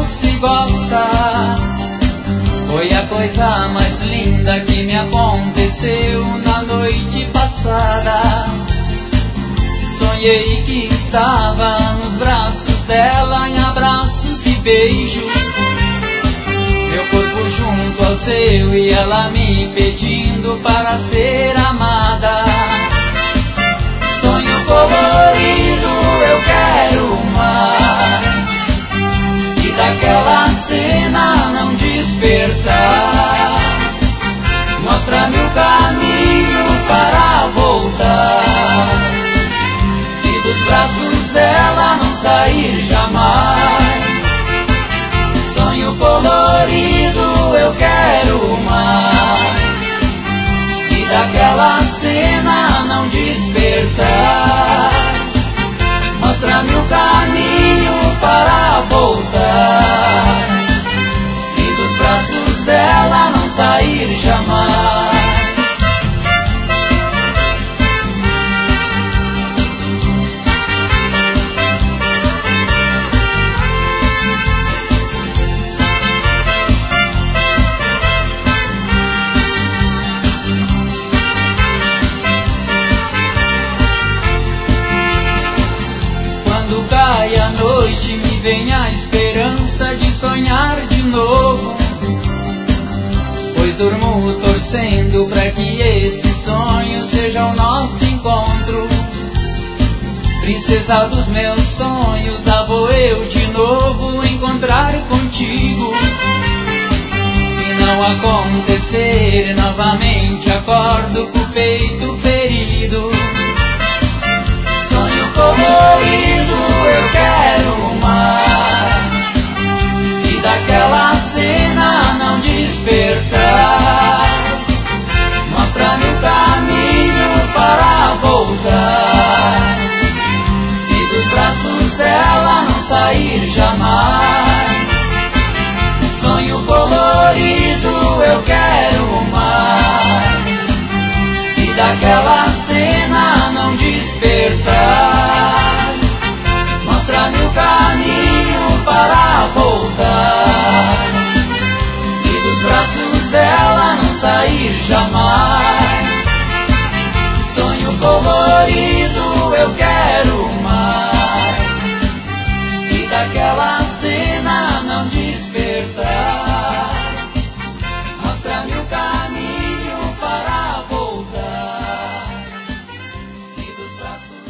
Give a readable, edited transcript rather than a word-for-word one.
se gosta. Foi a coisa mais linda que me aconteceu na noite passada. Sonhei que estava nos braços dela, em abraços e beijos, meu corpo junto ao seu e ela me pedindo para ser amada. Sonho colorido, eu quero mais, e daquela cena não despertar. Mostra-me o caminho para voltar, e dos braços dela não sair jamais. Sonho colorido, eu quero mais, e daquela cena não despertar. Mostra-me o caminho para voltar, e dos braços dela não sair jamais. Quando cai a noite me vem a esperança de sonhar de novo, pois durmo torcendo para que este sonho seja o nosso encontro. Princesa dos meus sonhos, lá vou eu de novo encontrar contigo. Se não acontecer, novamente acordo com o peito ferido. Sonho colorido, eu quero mais, e daquela cena não despertar. Mostra-me o caminho para voltar, e dos braços dela não sair jamais. Sonho colorido, eu quero mais, e daquela cena não despertar. Mostra-me o caminho para voltar, e dos braços dela não sair jamais. Sonho colorido, eu quero mais, e daquela cena não despertar. Mostra-me o caminho para voltar, e dos braços